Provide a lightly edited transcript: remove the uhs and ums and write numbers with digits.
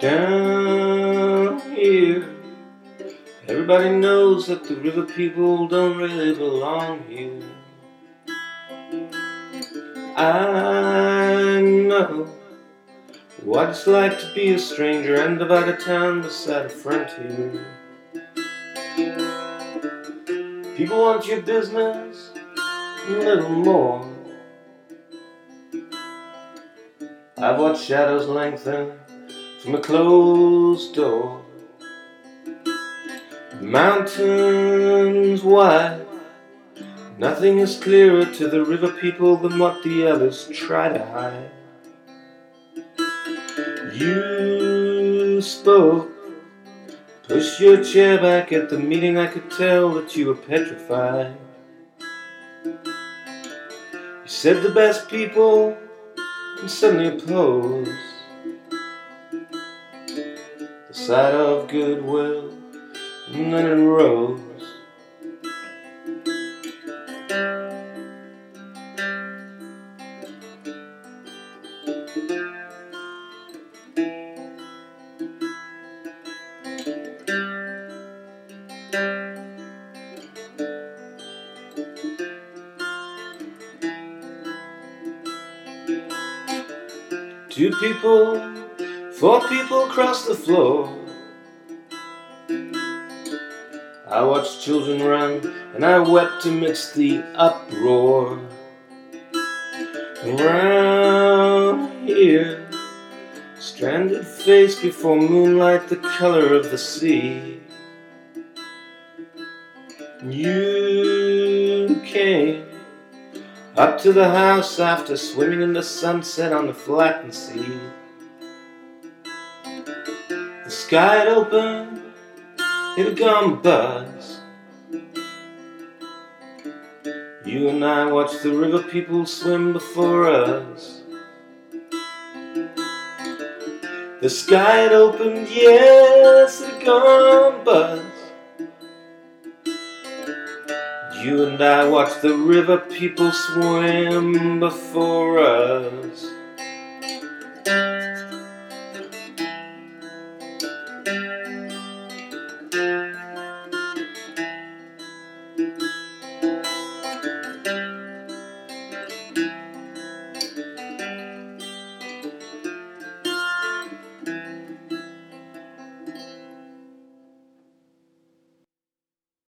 Down here, everybody knows that the river people don't really belong here. I know what it's like to be a stranger and divide a town beside a frontier. People want your business a little more. I've watched shadows lengthen from a closed door. Mountains wide, nothing is clearer to the river people than what the others try to hide. You spoke, pushed your chair back at the meeting. I could tell that you were petrified. You said the best people and suddenly opposed the sight of goodwill, and then it rose. Two people, four people across the floor. I watched children run and I wept amidst the uproar. Around here, stranded face before moonlight, the color of the sea. You came up to the house after swimming in the sunset on the flattened sea. The sky had opened, it had gone buzz. You and I watched the river people swim before us. The sky had opened, yes, it had gone buzz. You and I watched the river people swim before us.